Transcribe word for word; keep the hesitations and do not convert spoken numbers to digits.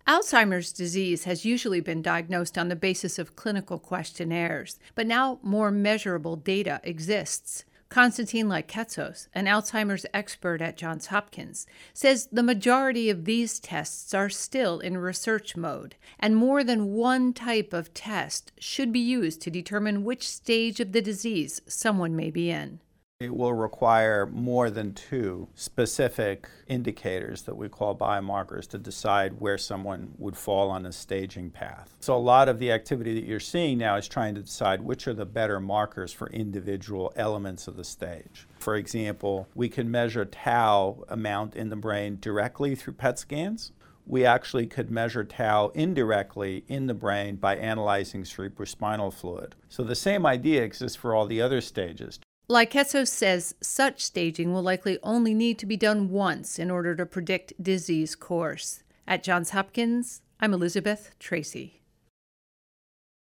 Alzheimer's disease has usually been diagnosed on the basis of clinical questionnaires, but now more measurable data exists. Konstantin Lyketsos, an Alzheimer's expert at Johns Hopkins, says the majority of these tests are still in research mode, and more than one type of test should be used to determine which stage of the disease someone may be in. It will require more than two specific indicators that we call biomarkers to decide where someone would fall on a staging path. So a lot of the activity that you're seeing now is trying to decide which are the better markers for individual elements of the stage. For example, we can measure tau amount in the brain directly through P E T scans. We actually could measure tau indirectly in the brain by analyzing cerebrospinal fluid. So the same idea exists for all the other stages. Lyketsos says such staging will likely only need to be done once in order to predict disease course. At Johns Hopkins, I'm Elizabeth Tracy.